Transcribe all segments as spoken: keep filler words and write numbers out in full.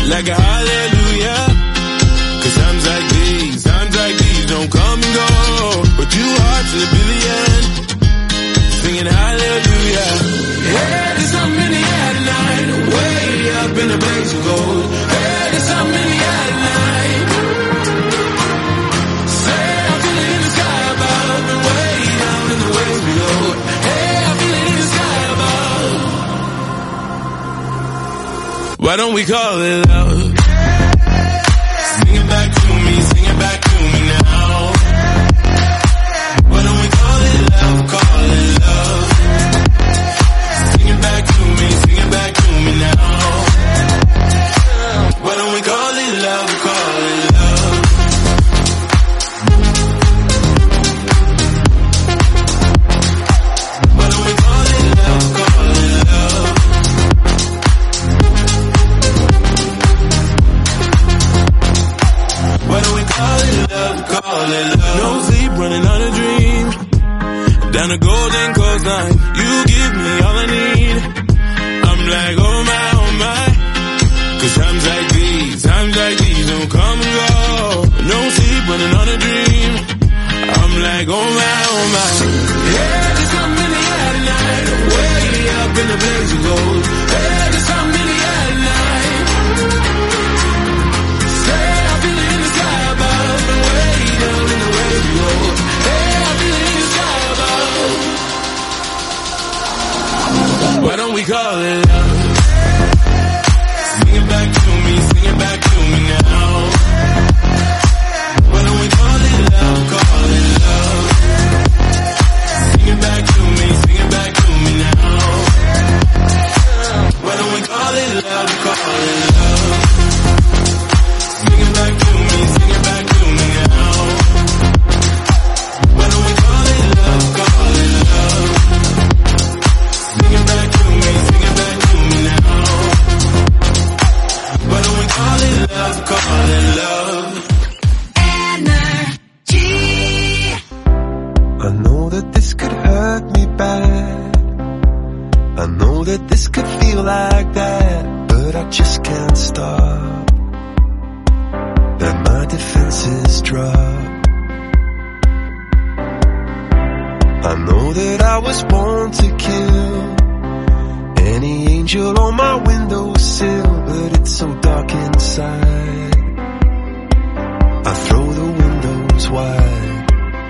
like a hallelujah. Cause times like these, times like these don't come and go. But two hearts in a billion, singing hallelujah. Hey, there's something in the air tonight, way up in the blaze of gold. Hey, there's something in the air tonight. Say, I feel it in the sky above, and way down in the waves below. Hey, I feel it in the sky above. Why don't we call it love? Sing it back to me, sing it back to me now. Why don't we call it love, call it love. Sing it back to me, sing it back to me now. Why don't we call it love, call it love. Why don't we call it love, call it love. Why don't we call it love, call it love. No sleep, running on a dream. Down the golden coastline, you give me all I need. I'm like, oh my, oh my. Cause times like these, times like these don't come and go. No sleep, running on a dream. I'm like, oh my, oh my. Yeah, there's something in the air tonight, way up in the blaze of gold. Yeah, there's something in the air tonight. Say, I feel it in the sky above, and way down in the waves below. Hey, I feel it in the sky above. Why don't we call it love? Sing it back to me, sing it back to me now. Why don't we call it love, call it love. Sing it back to me, sing it back to me now. Why don't we call it love, call it love. Sing it back to me, sing it back to me now. Why don't we call it love, call it love. Sing it back to me, sing it back to me now. Why don't we call it love, call it love. Energy. I know that this could hurt me bad. I know that this could feel like that, but I just can't stop. Let my defenses drop. I know that I was born to kill any angel on my windowsill, but it's so dark inside. I throw the windows wide.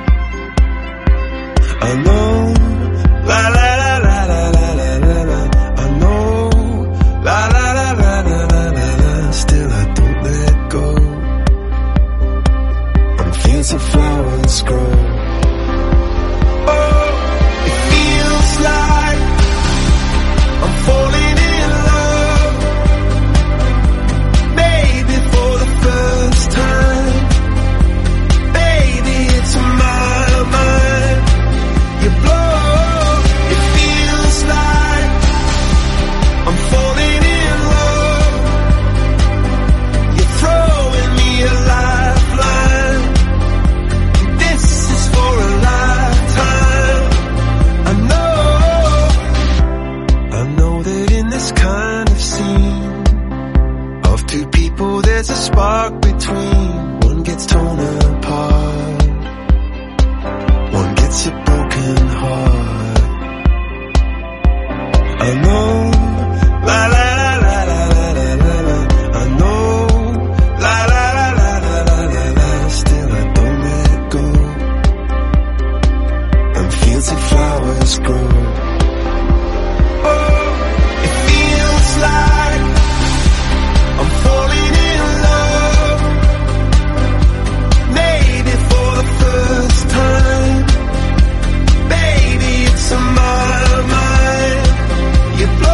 I know, la la la la la la la la la. I know, la la la la la la la la. Still I don't let go. On fields of flowers grow. Oh, it feels like I'm falling in love. Maybe for the first time. Baby, it's in my mind. You blow. It feels like I'm falling in love. You're throwing me a lifeline. This is for a lifetime. I know, I know that in this kind of scene of two people there's a spark between. One gets torn apart, one gets a broken heart. I know, la la la la la la la la. I know, la la la la la la la la. Still I don't let go. And fields of flowers grow. Oh, it feels like I'm falling in love. Maybe for the first time. Baby, it's in my mind. You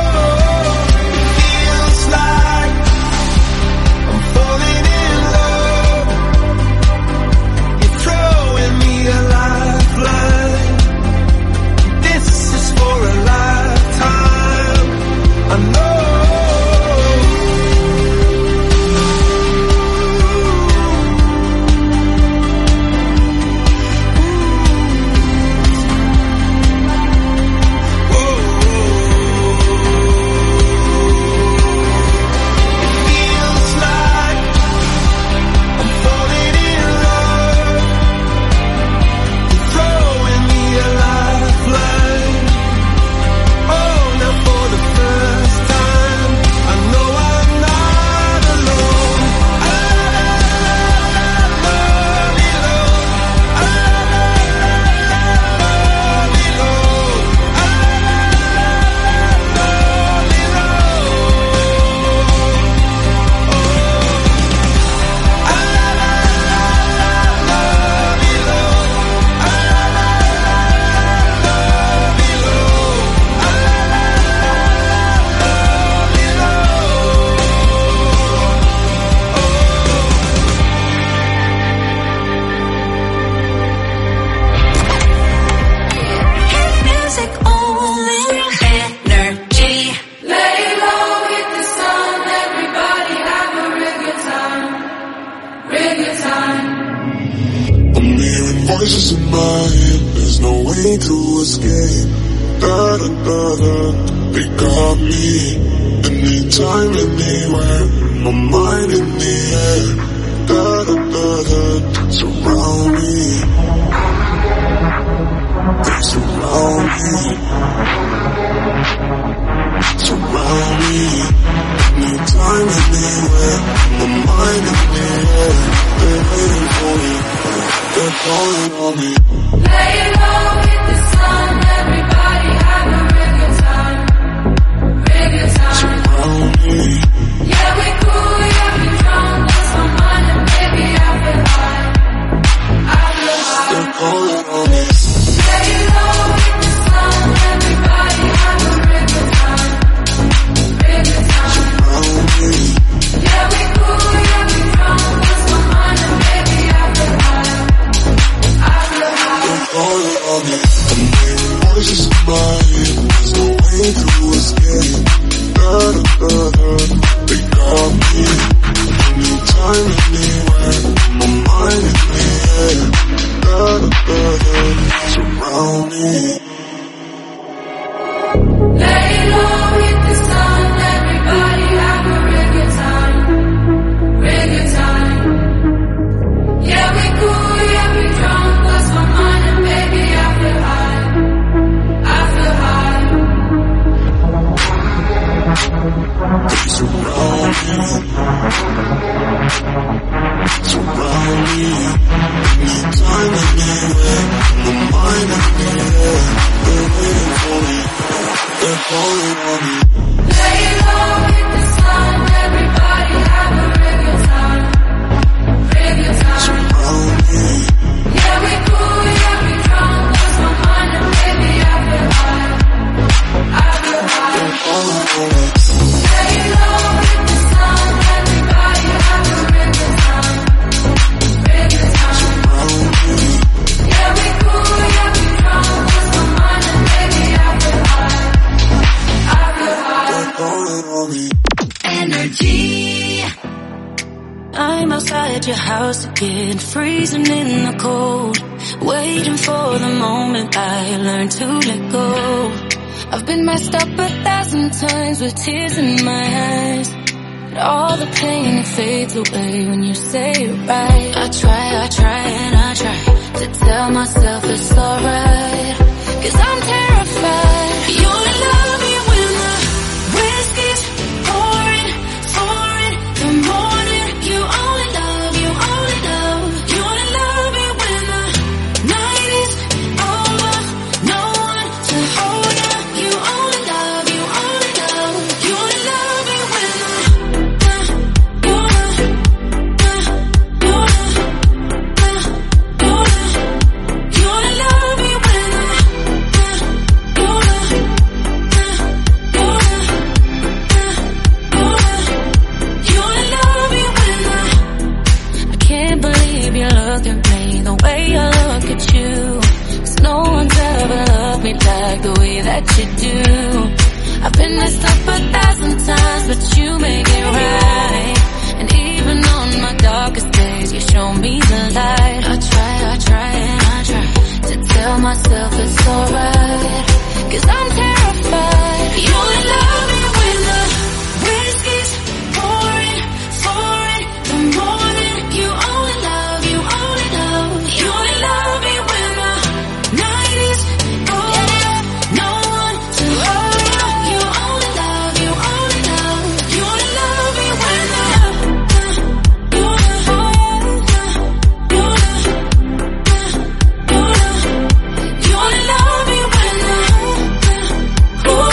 voices in my head, there's no way to escape. Da da da da, they got me. Anytime, anywhere, my mind in the air. Da da da da, surround me. They surround me. Surround me. Anytime, anywhere, my mind in the air. They're waiting for me. They're calling on me. Lay low, hit the sun. Everybody have a real good time. Real good time. Surround me. Yeah, we cool, yeah, we drunk. Lost my mind and baby, I feel high. I feel high. They're calling on me. Lay low, hit the sun. Everybody have a real good time. Real good time. Surround me. Yeah, we cool, yeah, we drunk. Lost my mind and baby, I feel high. I feel high. They're calling on me. I'm hearing voices in my head, there's no way to escape. Da da da da, they got me. Anytime, anywhere, my mind in the air. Da da da da, surround me. Lay low, hit the sun. Everybody have a real good time. Real good time. Yeah, we cool, yeah, we drunk. Lost my mind and baby, I feel high. I feel high. They surround me. Surround me. Anytime, anywhere, my mind in the air. They're waiting for me. They're calling on me. Lay low, hit the sun. Everybody have a real good time. Real good time. Surround me. Yeah, we cool, yeah, we drunk. Lost my mind and baby, I feel high. I feel high. They're calling on me. Lay low, hit the sun. Everybody have a real good time. Real good time. Surround me. Yeah, we cool, yeah, we drunk. Lost my mind and baby, I feel high. I feel high. They're calling on me. Energy. I'm outside your house again, freezing in the cold, waiting for the moment I learn to let go. I've been messed up a thousand times with tears in my eyes, but all the pain it fades away when you say it right. I try, I try and I try to tell myself it's alright, 'cause I'm terrified. You'll love me when the whiskey's pouring, pouring the morning. You only love, you only love. You only love me when the night is over. No one to hold you. You only love, you only love. You only love me when the uh, you wanna, uh, you wanna, uh, you wanna, you only love me when the uh, you wanna, uh, you wanna, uh, you wanna, you only love me when the I can't believe you look at me the way I look at you, 'cause no one's ever loved me like the way that you do. I've been messed up a thousand times, but you make it right. And even on my darkest days, you show me the light. I try, I try and I try to tell myself it's alright, 'cause I'm terrified. You only love me when the whiskey's pouring, pouring the morning. You only love, you only love. You only love me when the night is over. No one to hold you. You only love, you only love. You only love me when the uh, you wanna, uh, you wanna, uh, you wanna, you only love me when the uh, ooh,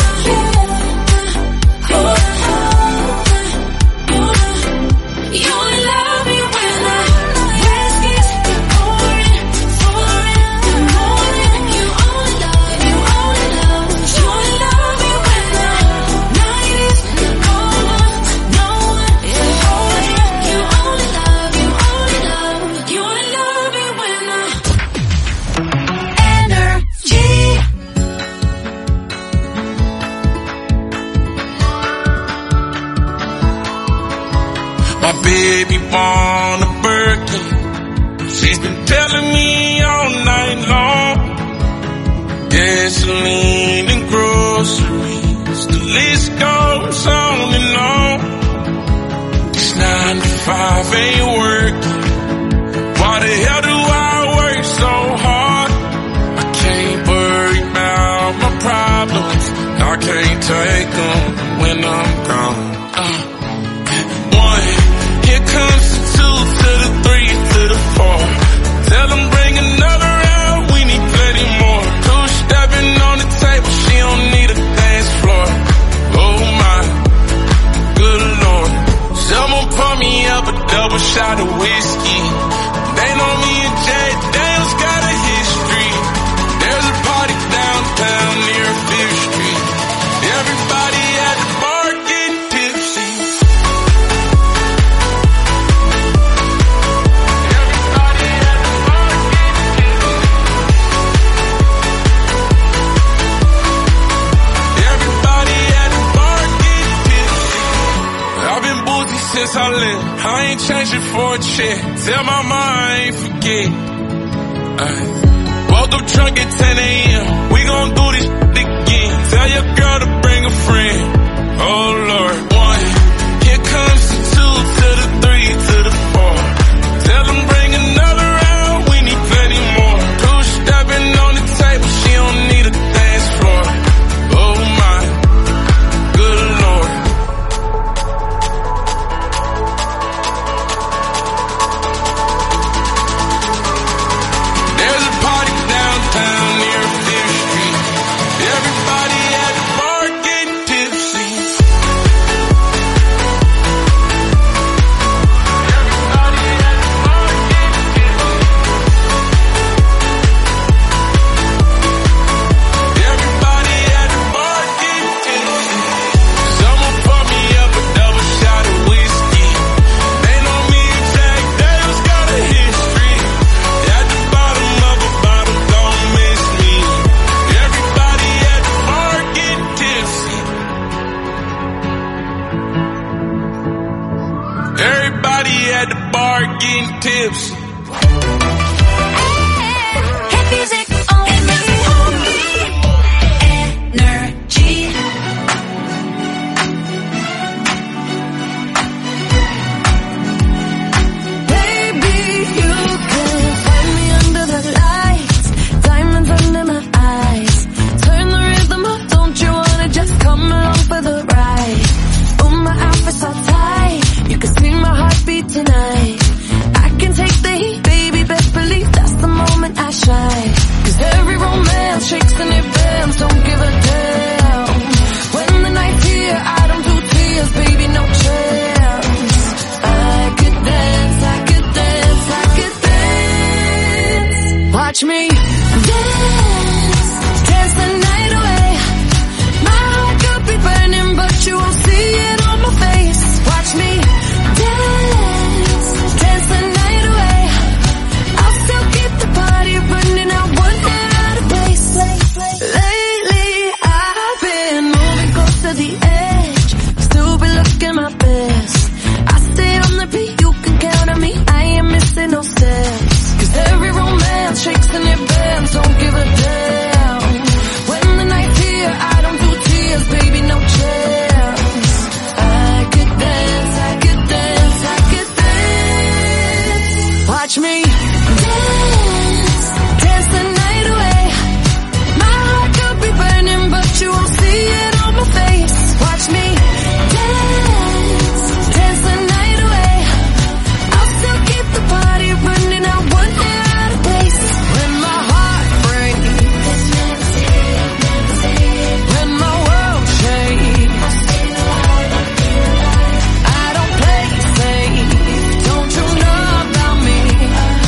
My baby born a Birkin, She's been telling me all night long. Gasoline and groceries, the list goes on and on. This nine to five ain't working. Why the hell do I work so hard? I can't worry about my problems. I can't take them when I'm gone. Uh, one, here comes the two to the three to the four. Tell them bring another round, we need plenty more. Two stepping on the table, she don't need a dance floor. Oh my, good Lord. Someone pour me up a double shot of whiskey. They know me and Jay Dale's got a history. There's a party downtown near Fifth Street. Everybody at the bar getting tipsy. Everybody at the bar getting tipsy. Everybody at the bar getting tipsy. I've been boozy since I left. I ain't changing for a check. Tell my mom I ain't forget. Uh, woke up drunk at ten a.m. We gon' do this again. Tell your girl to bring a friend. Oh Lord. One, here comes the two to the three to the four. Tell them bring another round, we need plenty more. Two stepping on the table, she don't need a dance floor. Oh my, good Lord. There's a party downtown near Fifth Street. Everybody at the bar getting tipsy. Everybody at the bar getting tipsy. Everybody at the bar getting tipsy. Someone pour me up a double shot of whiskey. They know me and Jack Dale's got a history. At the bottom of a bottle, don't miss me. Everybody at the bar getting tipsy. Everybody at the bar getting tipsy. Hit music only, only energy. Baby, you can find me under the lights, diamonds under my eyes. Turn the rhythm up, don't you wanna just come along for the ride? Oh, my outfit's all tight, you can see my heartbeat tonight. I can take the heat, baby, best believe that's the moment I shine. Cause every romance shakes and it bends, don't give a damn. When the night's here, I don't do tears, baby, no chance. I could dance, I could dance, I could dance. Watch me dance, dance the night away. My heart could be burning, but you won't see it on my face. Watch me dance, dance the night away. I'll still keep the party running, I won't get out of place. Lately, I've been moving close to the edge, still be looking my best. I stay on the beat, you can count on me, I ain't missing no steps. Cause every romance shakes and it bends, don't give a damn. When the night's here, I don't do tears, baby, no chance. I could dance, I could dance, I could dance. Watch me dance, dance the night away. My heart could be burning, but you won't see it on my face. Watch me dance, dance the night away. I'll still keep the party running, I won't get out of place. When my heart breaks, when my world shakes, I don't play safe, don't you know about me?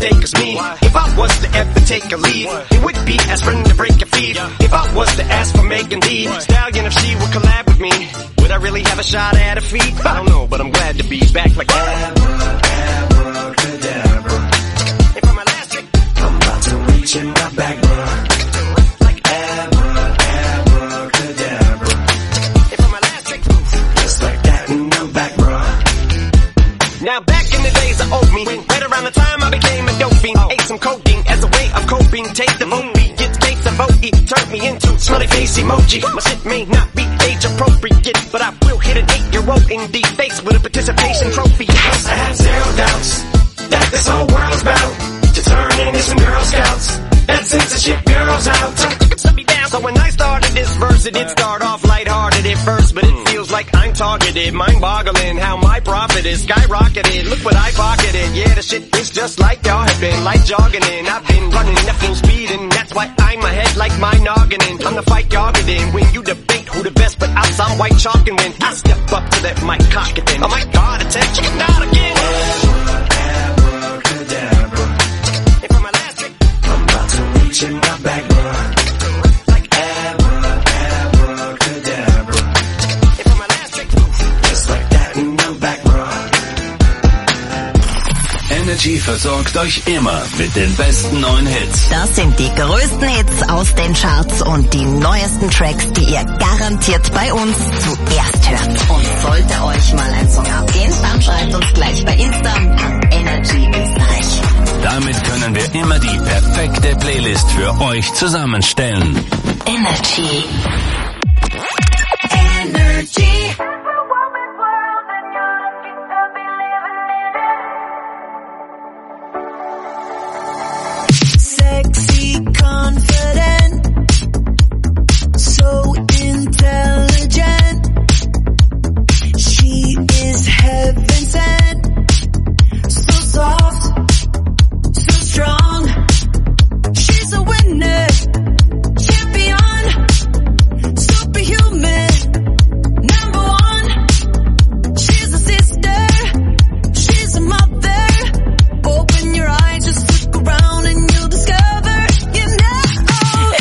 mistake is me. If I was to ever take a leave, it would be aspirin to break your feet. If I was to ask for Megan Thee Stallion, if she would collab with me, would I really have a shot at her feet? I don't know, but I'm glad to be back like abracadabra. And for my last trick, I'm about to reach in my back, bro. Like abracadabra. And for my last trick, just like that, and I'm back, bro. Now back in the days of old me, right around the time I became a dope fiend, ate some codeine as a way of coping. Take the vote beat, get cakes of O E, turn me into smiley face emoji. My shit may not be age appropriate, but I will hit an eight-year-old in the face with a participation trophy. Yes, I have zero doubts that this whole world's bound to turn into some Girl Scouts and censorship girls out. Shut me down. So when I started this verse, it did start off lighthearted at first, but it feels like I'm targeted. Mind-boggling how my profit is skyrocketed. Look what I pocketed. Yeah, the shit is just like y'all have been, like jogging in. I've been running at full speed, and that's why I'm ahead like my noggin. I'm the fight y'all get in. When you debate who the best, but I'm some white chalk, and then I step up to that mic cock it then. Oh my God, attention, not again. Abracadabra. And for my last trick, I'm about to reach in my bag, bro. Like abracadabra. And for my last trick, just like that, and I'm back, bro. Energy versorgt euch immer mit den besten neuen Hits. Das sind die größten Hits aus den Charts und die neuesten Tracks, die ihr garantiert bei uns zuerst hört. Und sollte euch mal ein Song abgehen, dann schreibt uns gleich bei Insta an Energy Österreich. Damit können wir immer die perfekte Playlist für euch zusammenstellen. Energy. Energy. Sexy, confident, so intelligent. She is heaven sent, so soft, so strong. She's a winner, champion, superhuman, number one. She's a sister, she's a mother. Open your eyes, just look around and you'll discover, you know.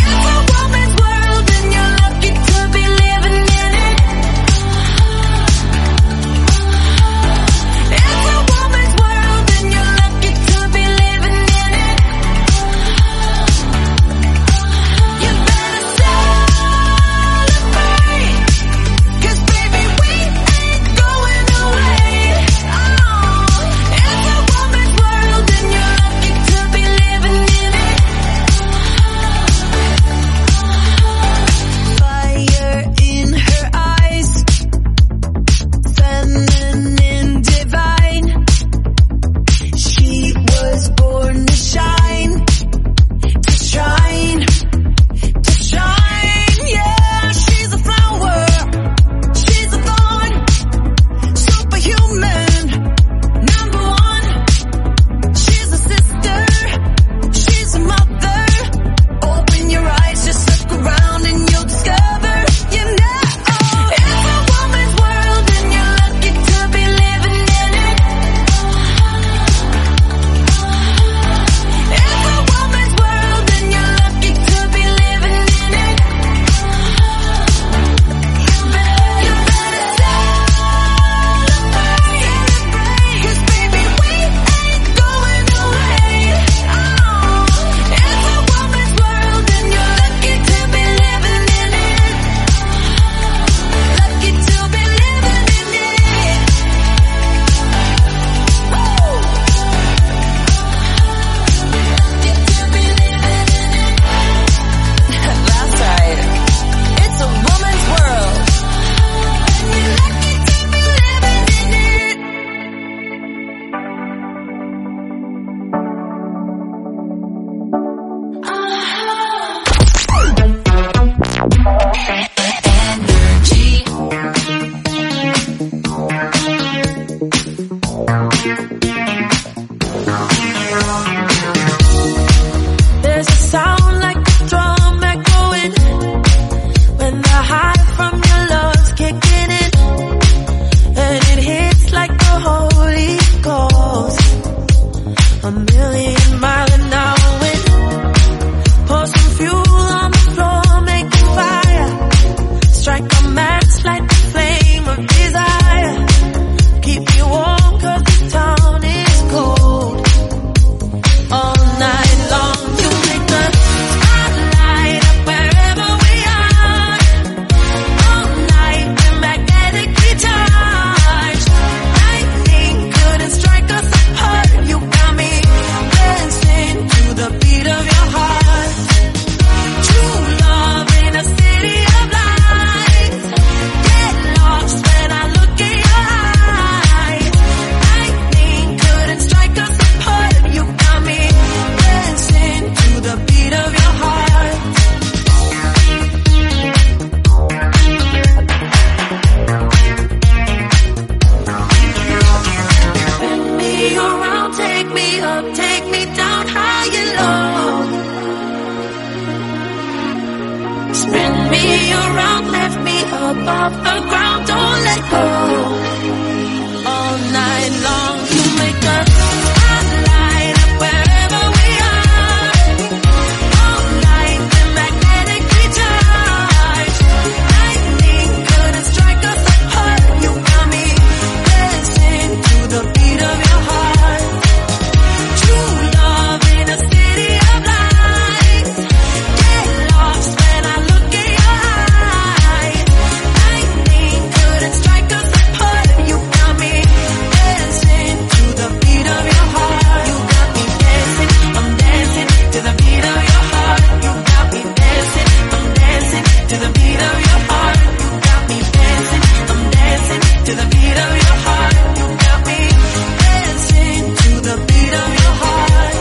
up off the ground, don't let go. All night long, you make us light up wherever we are. All night, we're magnetically charged. Lightning couldn't strike us apart. You got me dancing to the beat of your heart. True love in a city of lights. Get lost when I look in your eyes. Lightning couldn't strike us apart. You got me dancing to the beat of your heart. You got me dancing, I'm dancing to the beat of your heart. You got me dancing, I'm dancing to the beat of your heart. You got me dancing, I'm dancing to the beat of your heart. You got me dancing to the beat of your heart.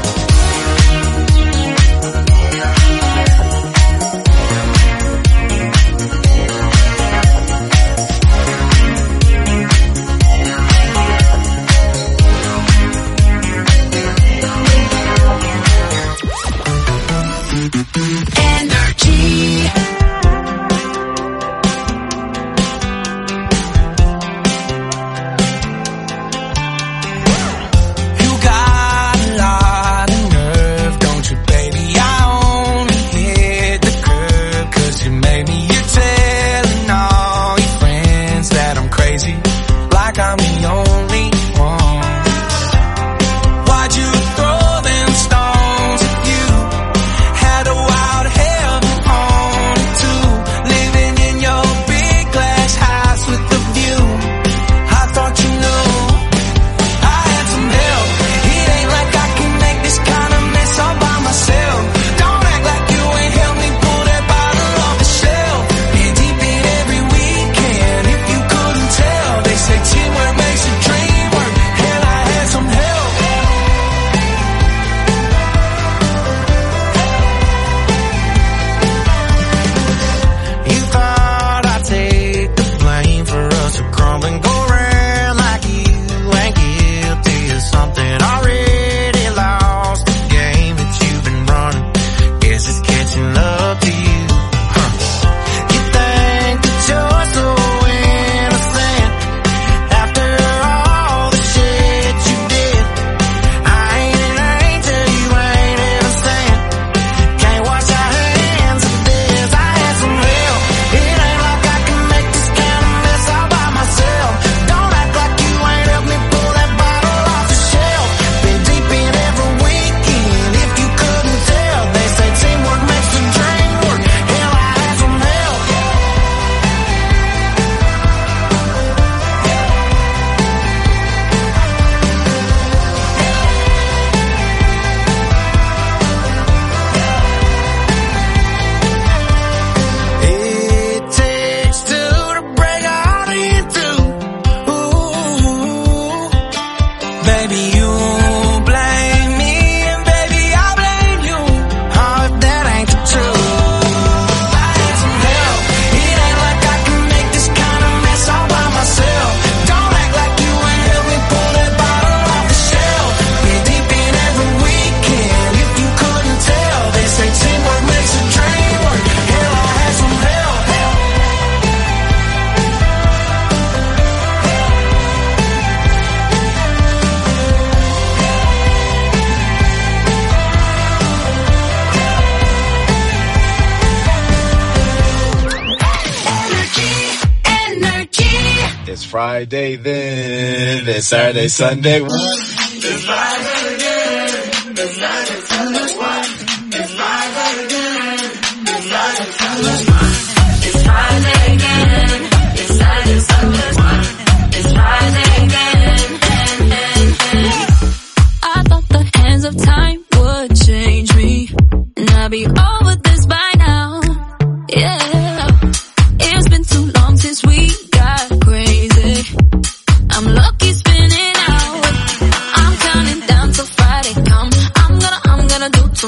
Energy. You got a lot of nerve, don't you, baby? I only hit the curb 'cause you made me. You're telling all your friends that I'm crazy, like I'm the only one. Why'd you throw them stones if you had a wild heaven on it too? Living in your big glass house with the view. I thought you knew I had some help. It ain't like I can make this kind of mess all by myself. Don't act like you ain't helped me pull that bottle off the shelf. Been deep in every weekend, if you couldn't tell. They say teamwork makes the dream work. Hell, I had some help. You thought I'd take the blame for us to crumble and go around like you ain't guilty of something already lost. The game that you've been running, guess it's catching up to you. Huh. You think that you're so innocent after all the shit you did. I ain't an angel, you ain't innocent. Can't wash our hands of this. I had some help. It ain't like I can make this kind of mess all by myself. Don't act like you ain't helped me pull that bottle off the shelf. Been deep in every weekend, if you couldn't tell. They say teamwork makes the dream work. Hell, I had some help. It takes two to break a heart in two. Ooh, baby, you blame me, and baby, I blame you. Oh, if that ain't the truth. I had some help. It ain't like I can make this kind of mess all by myself. Don't act like you ain't helped me pull that bottle off the shelf. Been deep in every weekend, if you couldn't tell. They say teamwork makes the dream work. Hell, I had some help. Energy. It's Friday then, it's Saturday, Sunday. It's Friday again, it's Friday, Sunday. It's Friday again, it's Friday, Sunday. It's Friday again. It's Saturday, Sunday. It's Friday again. I thought the hands of time would change me, and I'd be over this by now. Yeah, it's been too long since we got crazy. I'm lucky spinning out. I'm counting down till Friday come. I'm gonna, I'm gonna do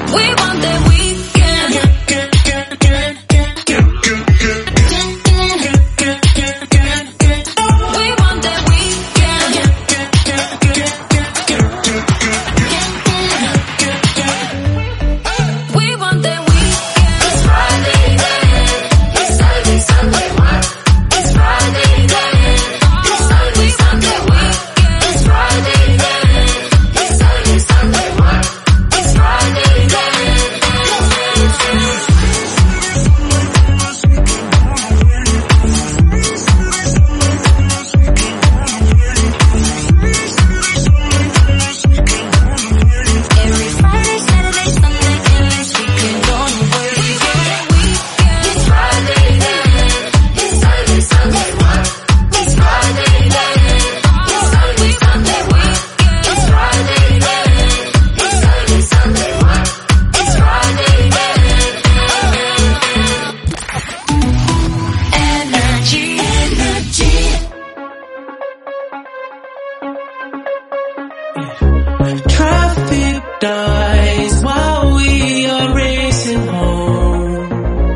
dies while we are racing home.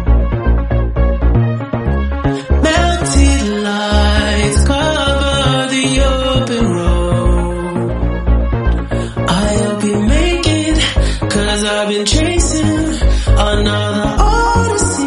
Mounted lights cover the open road. I'll be making, cause I've been chasing another odyssey.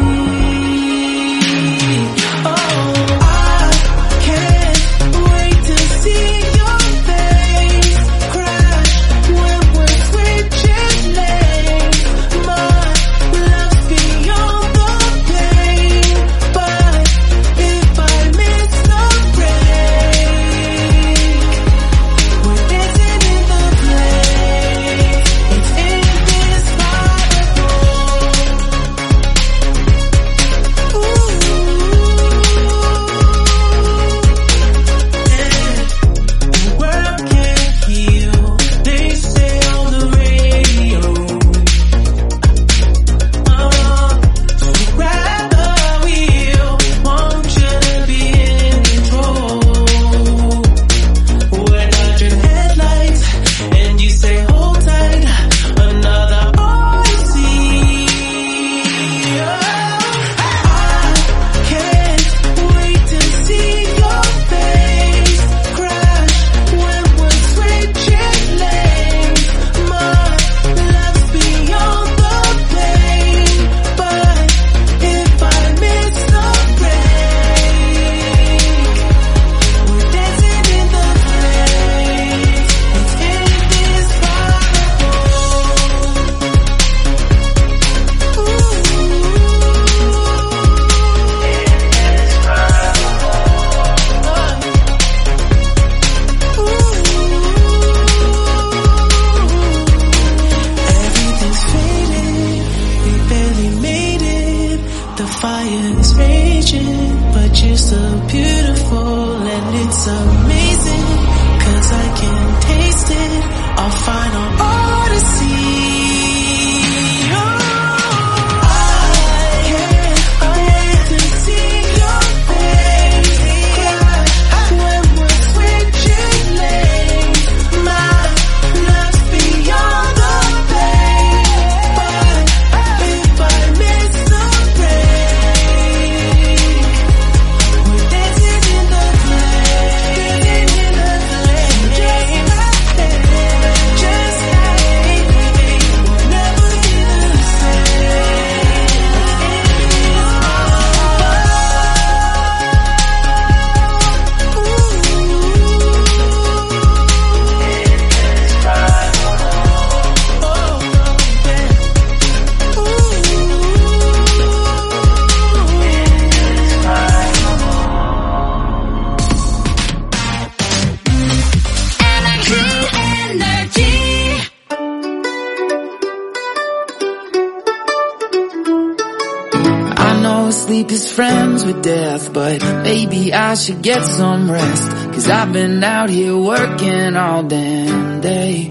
Sleep is friends with death, but maybe I should get some rest, cause I've been out here working all damn day.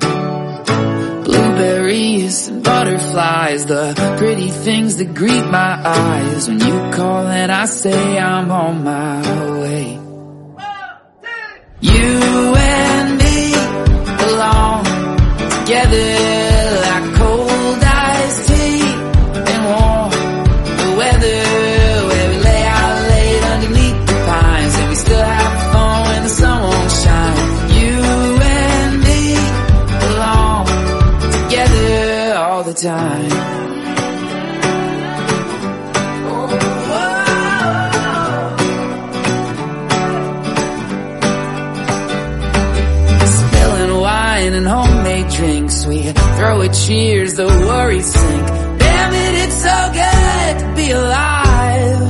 Blueberries and butterflies, the pretty things that greet my eyes when you call and I say I'm on my way. You and me belong together like cold time. Spilling wine and homemade drinks, we throw a cheers, the worries sink. Damn it, it's so good to be alive.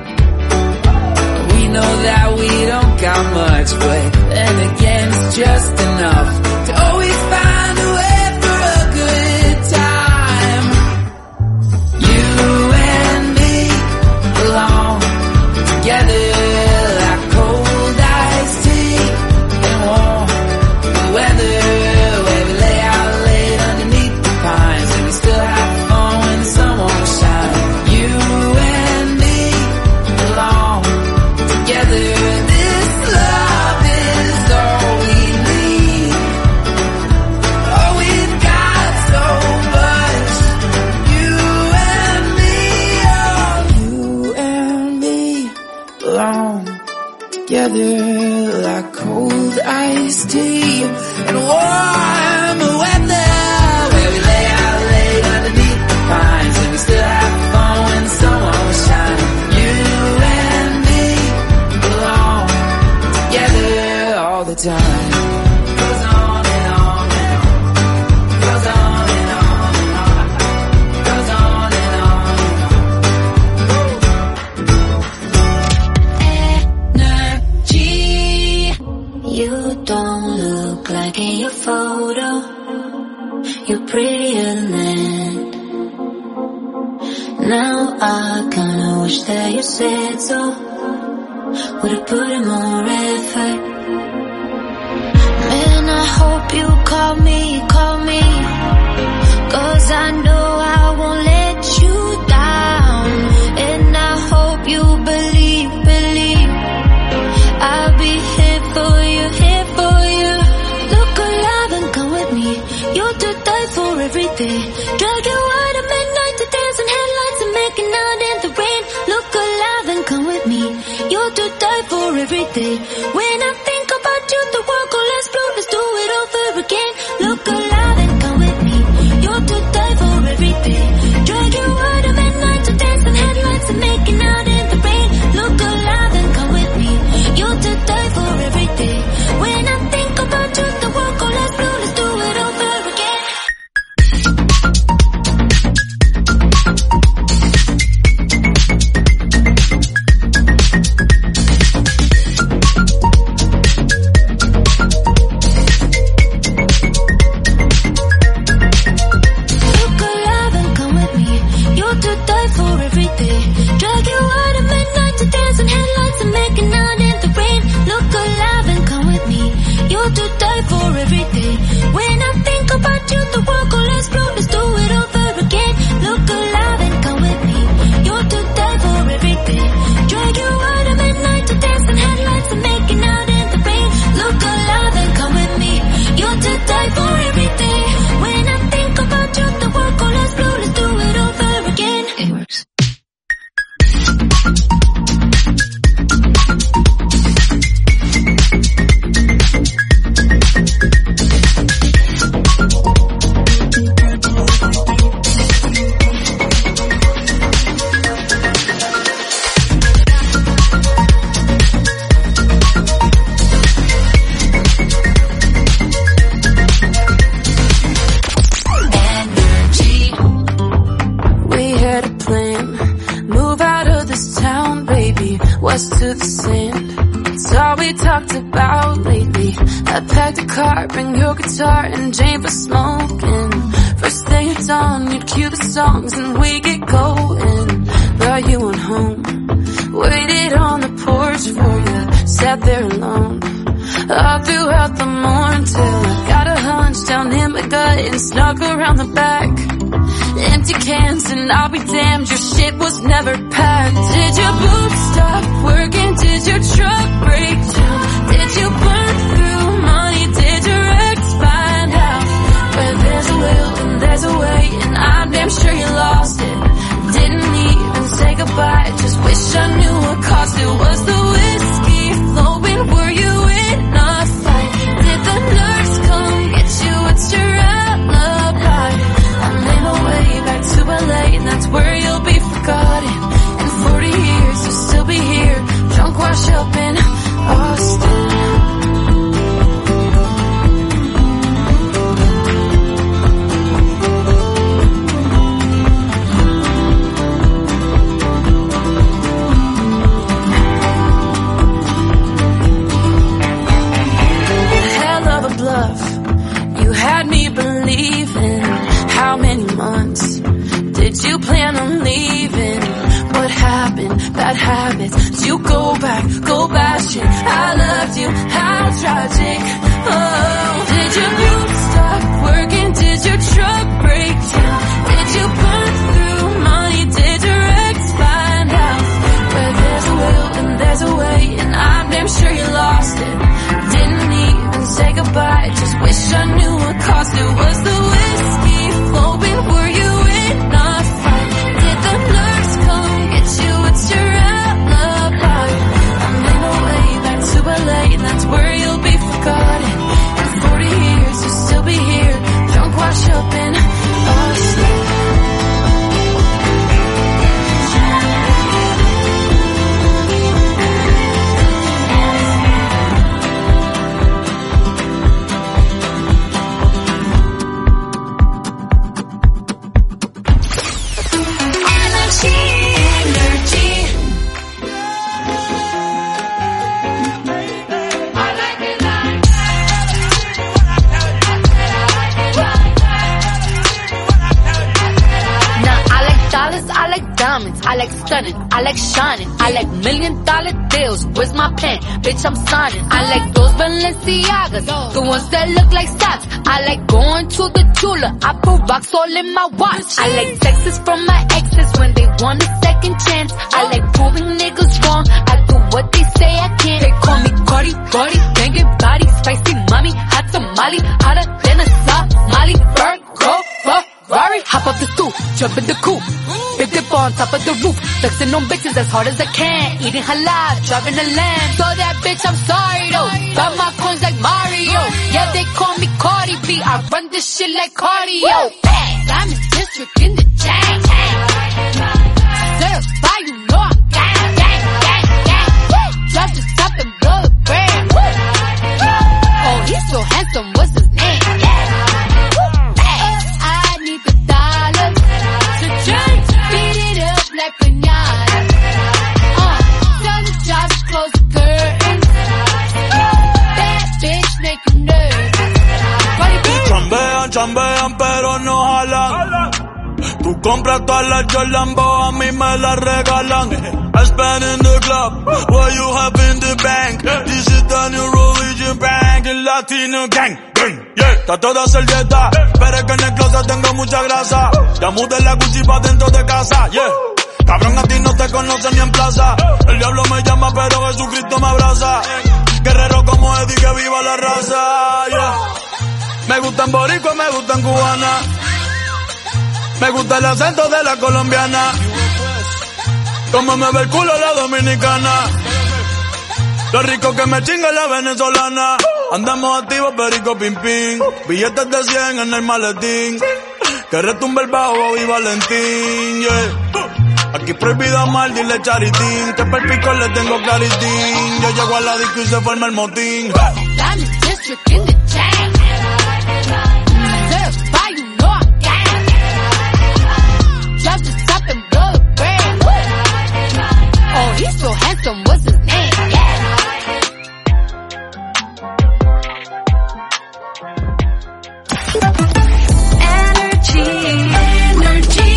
We know that we don't got much, but then again it's just enough to always find a way for a good time. You and me belong together like cold iced tea and warm weather, where we lay out late underneath the pines and we still have fun when the sun won't shine. You and me belong together. This love is all we need. Oh, we've got so much. You and me, oh, you and me belong together like cold iced tea and warm weather, where we lay out late underneath the pines and we still have fun when the sun won't shine. You and me belong together all the time. Goes on and on and on. Goes on and on and on. Goes on and on and on. Energy. You don't look like in your photo. You're prettier than that. Now I kinda wish that you said so. Would've put in more effort. Man, I hope you call me, call me, 'cause I know I won't let you down. And I hope you believe, believe I'll be here for you, here for you. Look alive and come with me. You're to die for every day. Drag you out at midnight to dance in headlights and making out in the rain. Look alive and come with me. You're to die for every day. When I think about you, the world goes less blue. Let's do it over again. Look alive and come with me. You're to die for every day. Drag you out at midnight to dance in headlights and making out in the rain. Look alive and come with me. You're to die for every day. When I think about you, the world goes less blue. Let's do it over again. Look alive and come with me. You're to die for every day. Drag you out at midnight to dance in headlights and making out in the rain. Look alive and come with me. You're to die for every day. When I think about you, the world goes less blue. Let's do it over again. Look alive and come with me. You're to die for every day. Drag you out at midnight to dance in headlights and making out in the rain. Look alive and come with me. You're to die for every day. When I think about you, the world goes less blue. Let's do it over again. It works. We had a plan. Move out of this town, baby. West to the sand. It's all we talked about lately. I packed a car, bring your guitar and Jane for smoking. First thing at dawn, you'd cue the songs and we get going. Brought you on home. Waited on the porch for you. Sat there alone. All throughout the morning till I got a hunch down in my gut and snuck around the back. Empty cans and I'll be damned, your shit was never packed. Did your boots stop working? Did your truck break down? Did you burn through money? Did your ex find out? Where there's a will and there's a way, and I'm damn sure you lost it. Didn't even say goodbye, just wish I knew what caused it. Was the whiskey flowing? Were you in a fight? Did the nurse come get you? What's your alibi? I'm in a way Did you plan on leaving? What happened? Bad habits. Did you go back, go bashing? I loved you, how tragic. Oh, did your boot stop working? Did your truck break down? Did you burn through money? Did your ex find out? Where there's a will and there's a way, and I'm damn sure you lost it. Didn't even say goodbye, just wish I knew what cost it. Was the whiskey flowing? Were you in a fight? Did the nurse come get you? It's your alibi. I'm in a way back to L A, and that's where you'll be forgotten. In forty years you'll still be here, drunk, washed up and asleep. I like stunning, I like shining, I like million dollar deals. Where's my pen? Bitch, I'm signing. I like those Balenciagas, the ones that look like socks. I like going to the Tula, I put rocks all in my watch. I like texts from my exes when they want a second chance. I like proving niggas wrong, I do what they say I can't. They call me Cardi, Cardi, banging body, spicy mommy, hot tamale, hotter than a Somali. Virgo, Ferrari, hop up the stoop, jump in the coupe. Big dip on top of the roof, flexing on bitches as hard as I can. Eating halal, driving a lamb. So that bitch, I'm sorry though. Got my coins like Mario. Yeah, they call me Cardi B. I run this shit like cardio. Hey, I'm in district in the chain. Certified, you know I'm gang, gang, gang, gang. Drop the top and blow the brand. Oh, he's so handsome, what's his name? I need the dollar to change. Beat it up like pinata. Uh, tell the jobs to close the curtains. That bitch make you nervous. Chambean, chambean, pero no jalan. Tú compras todas las Jolambo, a mí me las regalan. I spend in the club, what you have in the bank. This is the new religion bank, el Latino gang. Yeah, está toda servieta, pero es que en el closet tengo mucha grasa. Ya mudé la Gucci pa' dentro de casa, yeah. Cabrón, a ti no te conocen ni en plaza. El diablo me llama, pero Jesucristo me abraza. Guerrero como Eddie, que viva la raza, yeah. Me gustan boricua, me gustan cubana. Me gusta el acento de la colombiana. Como me ve el culo la dominicana. Lo rico que me chinga la venezolana. Andamos activos, perico, pim, pim. Billetes de cien en el maletín. Que retumbe el bajo, Bobby Valentín, yeah. Aquí prohibido amar, dile charitín. Que per pico le tengo claritín. Yo llego a la disco y se forma el motín. Diamond District in the chain. Certified, you know I'm gang. Drop the top and blow the brand. Oh, he's so handsome, what's his name? Yeah. Energy, energy.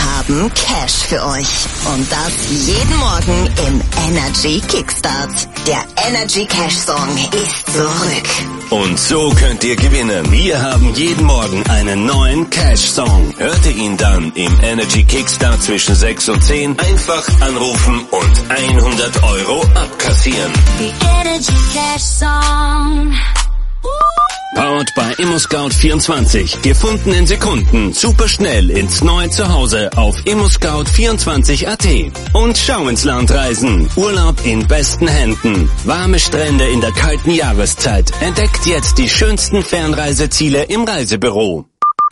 haben Cash für euch. Und das jeden Morgen im Energy Kickstart. Der Energy Cash Song ist zurück. Und so könnt ihr gewinnen. Wir haben jeden Morgen einen neuen Cash-Song. Hört ihr ihn dann im Energy Kickstart zwischen sechs und zehn, einfach anrufen und hundert Euro abkassieren. The Energy Cash Song. Powered bei ImmoScout vierundzwanzig. Gefunden in Sekunden. Super schnell ins neue Zuhause auf immoscout vierundzwanzig Punkt at. Und schau ins Land reisen. Urlaub in besten Händen. Warme Strände in der kalten Jahreszeit. Entdeckt jetzt die schönsten Fernreiseziele im Reisebüro.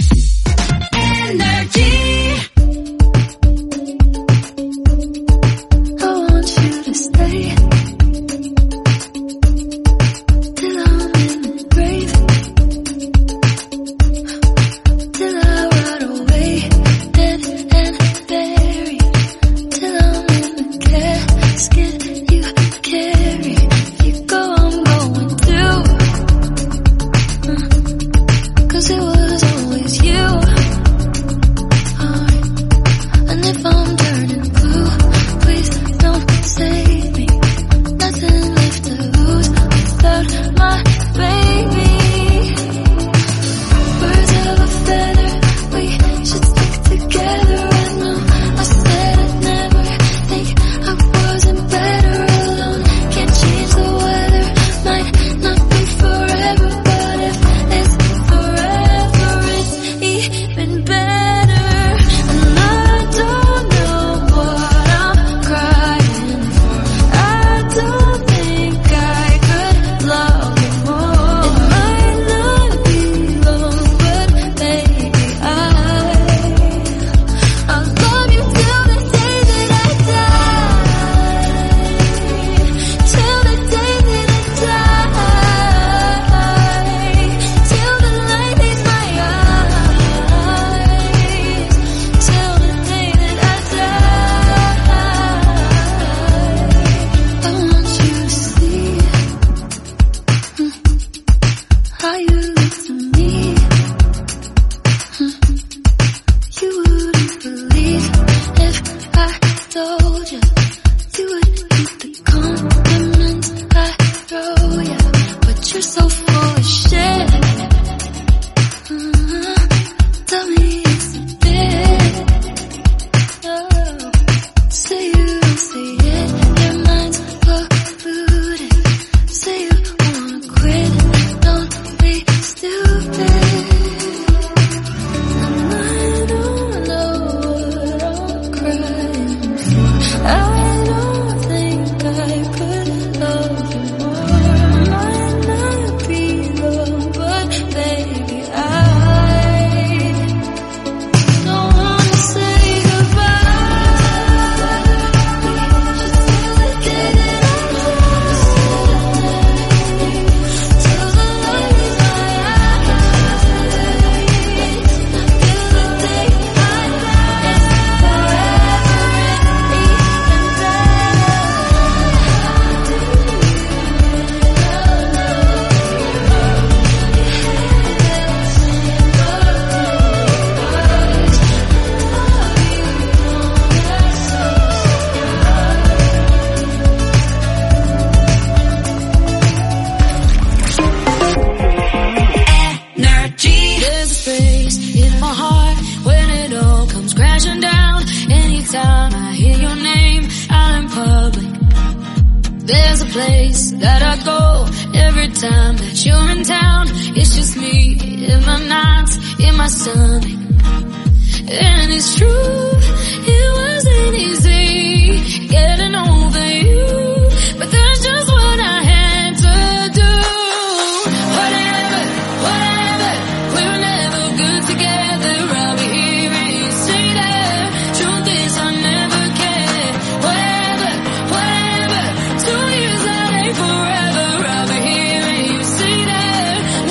Energy. I want you to stay.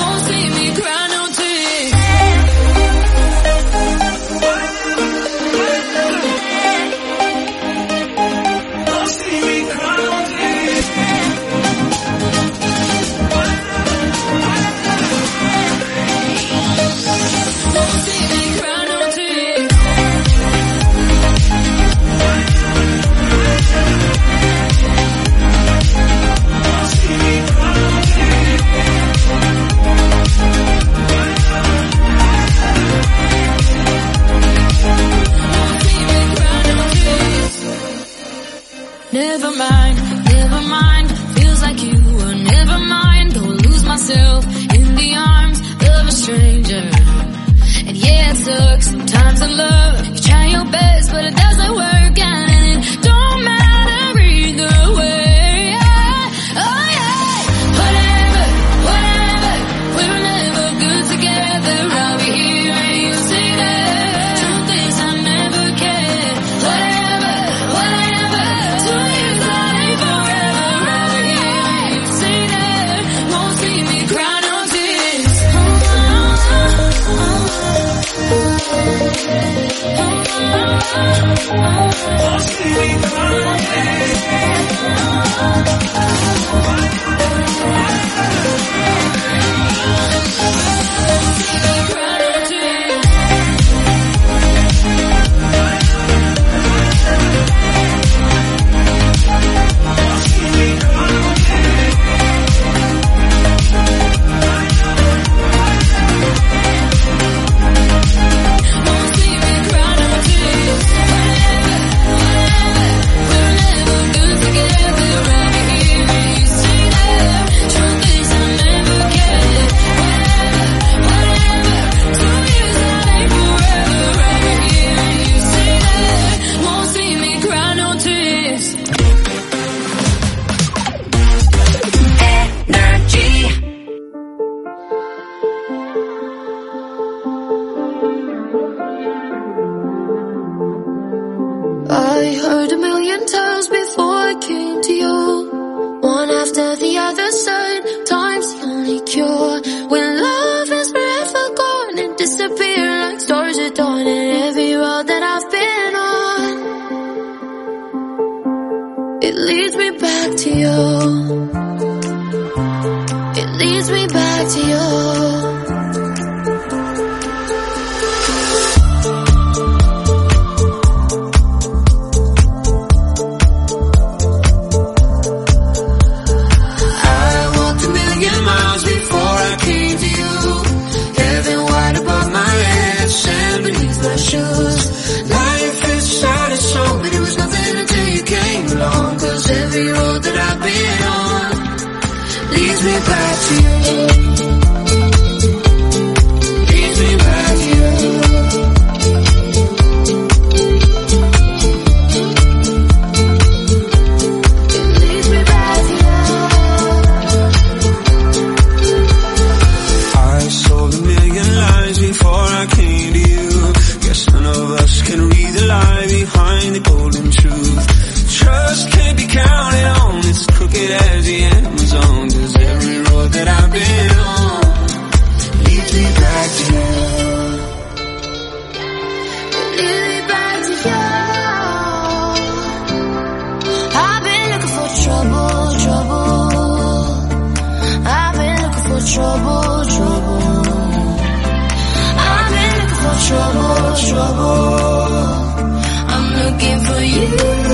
Bye. sucks. Sometimes in love, you try your best, but it doesn't work out, and it don't matter either way. Oh yeah, whatever, whatever. We were never good together. I'll be here and you see that. Truth is, I never cared. Whatever, whatever. Two years that ain't forever. I'll be here and you see that. Won't see me cry no tears. Won't see me cry no I heard a million times before I came to you. One after the other said, time's the only cure. When love is forever gone and disappear like stars at dawn. And every road that I've been on, it leads me back to you. It leads me back to you. Life is sad as song, but it was nothing until you came along. Cause every road that I've been on leads me back to you. Leads me back to you. It leads me back to you. I sold a million lies before I came to you. None of us can read the lie behind the golden truth. Trust can't be counted on, it's crooked as the Amazon. Cause every road that I've been on leads me back to you. Lead me back to you. I've been looking for trouble, trouble. I've been looking for trouble, trouble. I've been looking for trouble, trouble. I'm looking for you.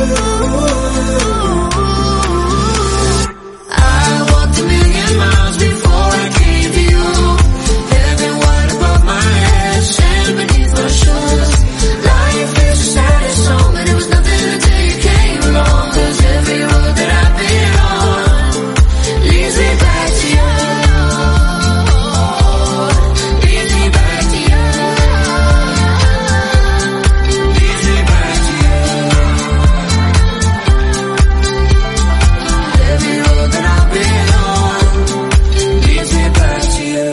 I walked a million miles before I came to you. Heaven wide above my head, sand beneath my shoes. Life is the saddest song, but it was nothing until you came along. Cause every road that I've been on leads me back to you. Leads me back to you. Leads me back to you. Every road that I've been on leads me back to you.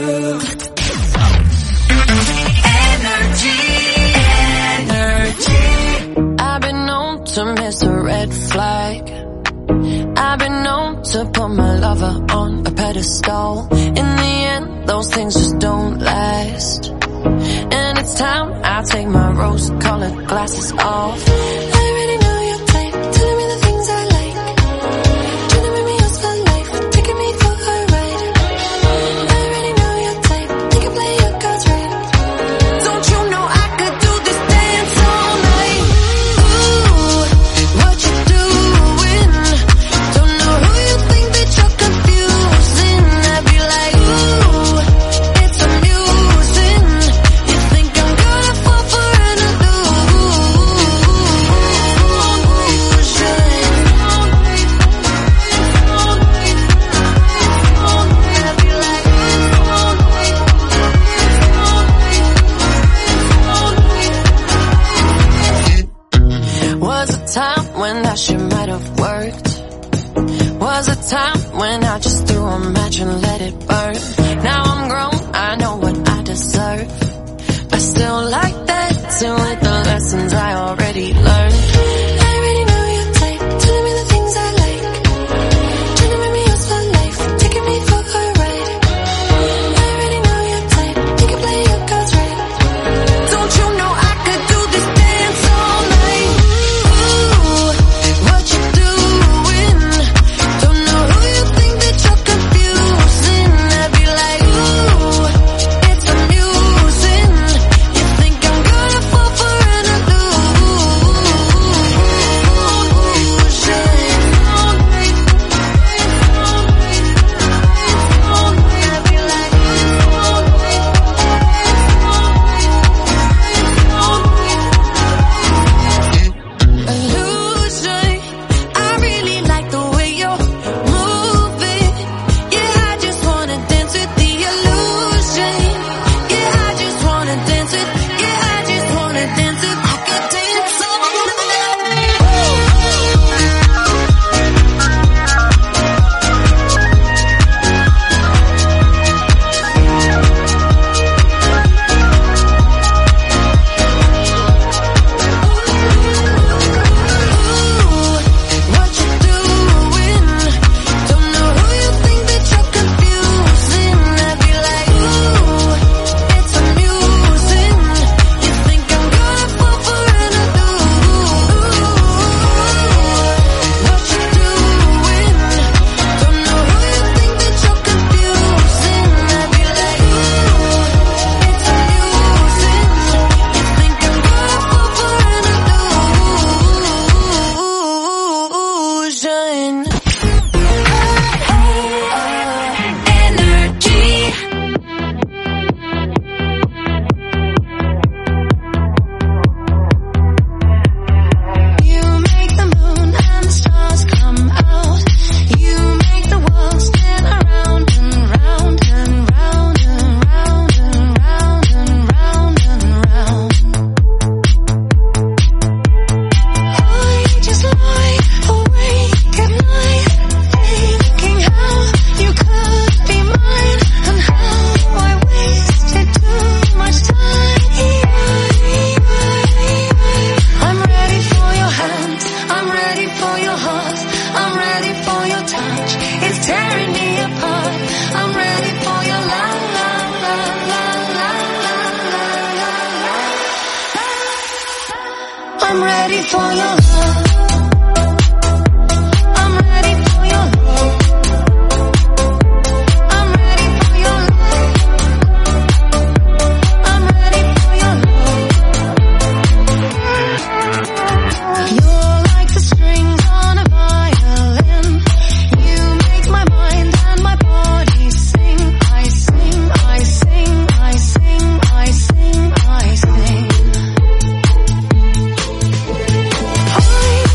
Energy, energy. I've been known to miss a red flag. I've been known to put my lover on a pedestal. In the end, those things just don't last. And it's time I take my rose-colored glasses off. I already know your type, telling me the things I like. Trying to make me yours for life, taking me for a ride. I already know your type, you can play your cards right. Don't you know I could do this dance all night? Ooh, what you doing? Don't know who you think that you're confusing. I'd be like, ooh, it's amusing. You think I'm gonna fall for an illusion? and that shit might have worked. Was a time when I just threw a match and let it burn. Now I'm grown, I know what I deserve. I still like dancing with the lessons I already learned. I already know your type, telling me the things I like, trying to make me yours for life, taking me for a ride. I already know your type, you can play your cards right. Don't you know I could do this dance all night? Ooh, what you doing? Don't know who you think that you're confusing. I'd be like, ooh, it's amusing. You think I'm gonna fall for an illusion. I really like the way you're moving. Yeah, I just wanna dance with the illusion. Yeah, I just wanna dance with. Yeah, I just wanna dance with. I could dance all what you doing? Don't know who you think that you're confusing. I'd be like, ooh, it's amusing. You think I'm gonna fall for an illusion? What you doing? Don't know who you think that you're confusing. I'd be like, ooh, it's amusing. You think I'm gonna fall for an illusion? Energy. You make the moon and the stars come out. You make the world spin around and round and round and round and round and round and round. I just lie awake at night, thinking how you could be mine and how I wasted too much time. I'm ready for your hand, I'm ready for your heart, I'm ready for your touch. It's tearing me apart. I'm ready for your love, love, love, love, love, love, love, love. I'm ready for your love. I'm ready for your love. I'm ready for your love. I'm ready for your love. You're like the strings on a violin. You make my mind and my body sing. I sing, I sing, I sing, I sing, I sing. I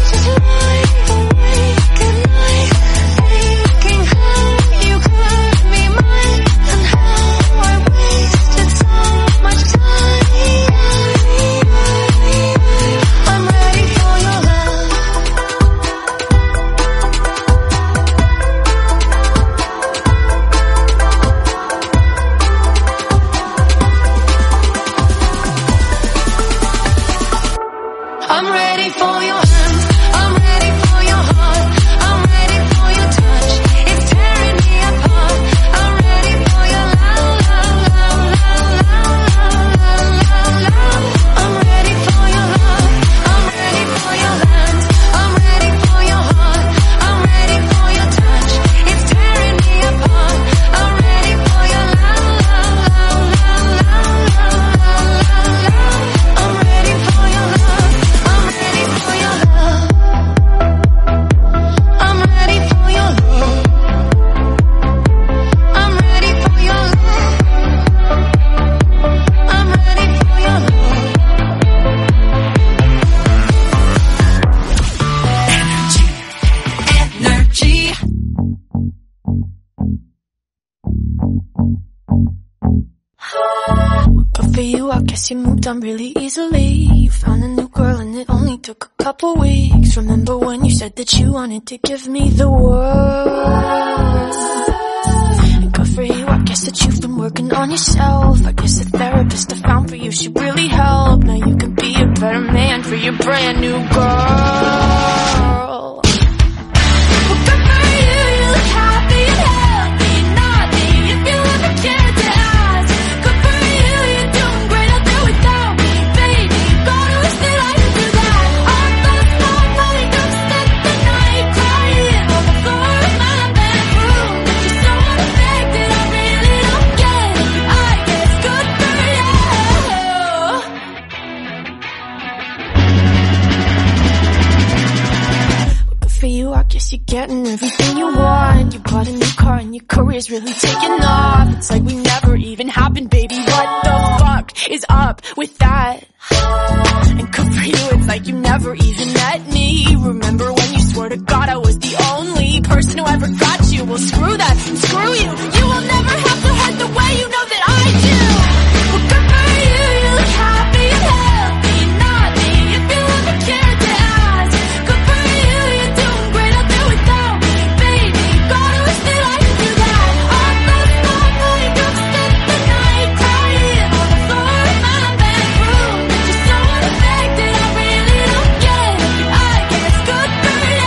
you moved on really easily. You found a new girl and it only took a couple weeks. Remember when you said that you wanted to give me the world? And good for you, I guess that you've been working on yourself. I guess the therapist I found for you should really help. Now you can be a better man for your brand new girl. Well, good for you, you look happy and healthy, not me, if you ever cared to ask. Good for you, you're doing great out there without me, baby. God, I wish that I could do that. All those long money don't spend the night crying on the floor of my bedroom. But you're so unaffected, I really don't get it. I guess good for you. Good for you, I guess you're getting everything you want. You bought a new car and your career's really taking off. It's like we never even happened, baby. What the fuck is up with that? And good for you, it's like you never even met me. Remember when you swore to God I was the only person who ever got you? Well, screw that, screw you. You will never have to hurt the way you know that I do. Well, good for you, you look happy and healthy, not me, if you ever cared to ask. Good for you, you're doing great out there without me, baby. God, I wish that I could do that. All those long money don't spend the night crying on the floor of my bedroom. But you're so unaffected, I really don't get it. I guess good for you.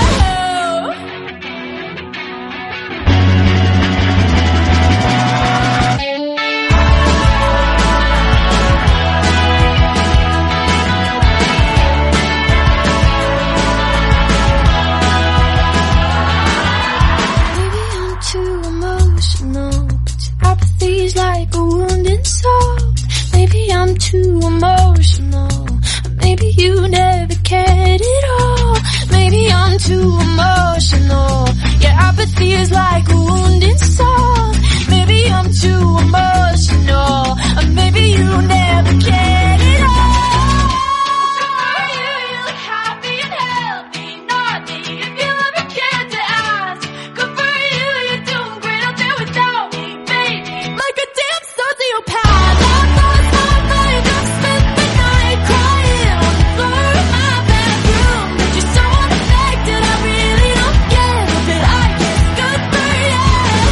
Maybe I'm too emotional, but your apathy's like a wounded soul. Maybe I'm too emotional, maybe you never cared at all. Maybe I'm too emotional, your apathy is like a wounded soul. Maybe I'm too emotional, or maybe you never cared at all. Good for you, you look happy and healthy, not me, if you ever cared to ask. Good for you, you're doing great out there without me, baby. Like a damn sociopath. All those long money don't spend the night crying on the floor of my bedroom. But you're so unaffected, I really don't get it. But I guess good for you.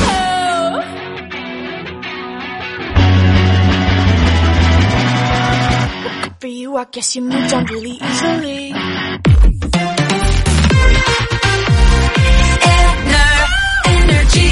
Good for you, I guess you moved on really easily. Energy.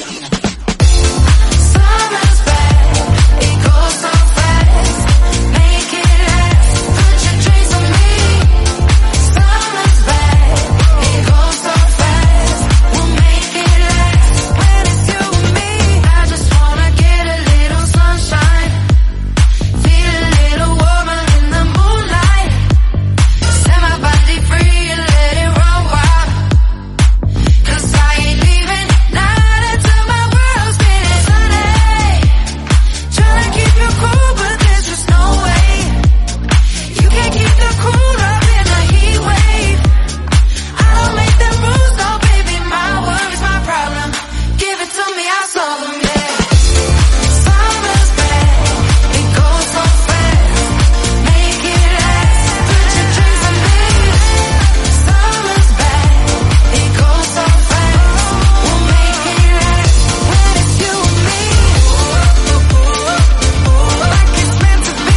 Summer's back, it goes so fast. Make it last, put your dreams on me. Summer's back, it goes so fast. We'll make it last when it's you and me. I just wanna get a little sunshine, feel a little warmer in the moonlight. Set my body free and let it run wild. 'Cause I ain't leaving, not until my world's been sunny. Tryna keep you cool, but there's just no way. You can't keep the cool up in the heat wave. I don't make the rules, no baby, my worries, my problem. Give it to me, I'll solve them, yeah. Summer's back, it goes so fast. Make it last, put your dreams on me. Summer's back, it goes so fast. We'll make it last when it's you and me. Like it's meant to be.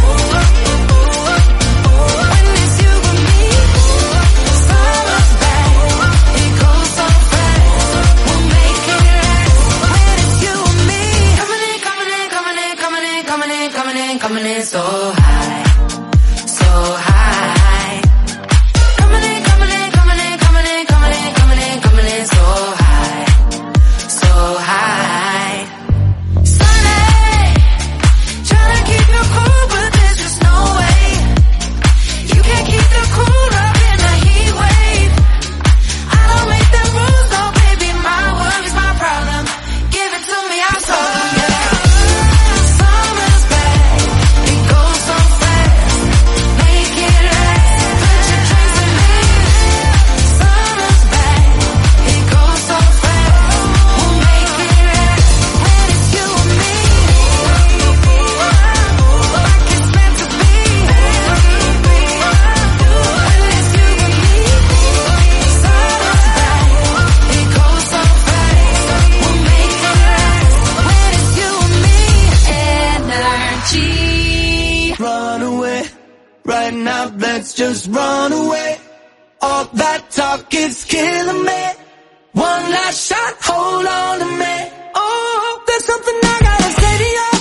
When it's you and me. Summer's back, it goes so fast. We'll make it last when it's you and me. Coming in, coming in, coming in, coming in, coming in, coming in, coming in so high, so high. Coming in, coming in, coming in, coming in, coming in, coming in, coming in so high, so high. Sunny, tryna keep you cool, but there's just no way. You can't keep the cool up in the heat wave. I don't make the rules, no baby, my worries, my problem. Give it to me, I'll solve them, yeah. Summer's back, it goes so fast. Right now, let's just run away. All that talk is killing me. One last shot, hold on to me. Oh, there's something I gotta say to you.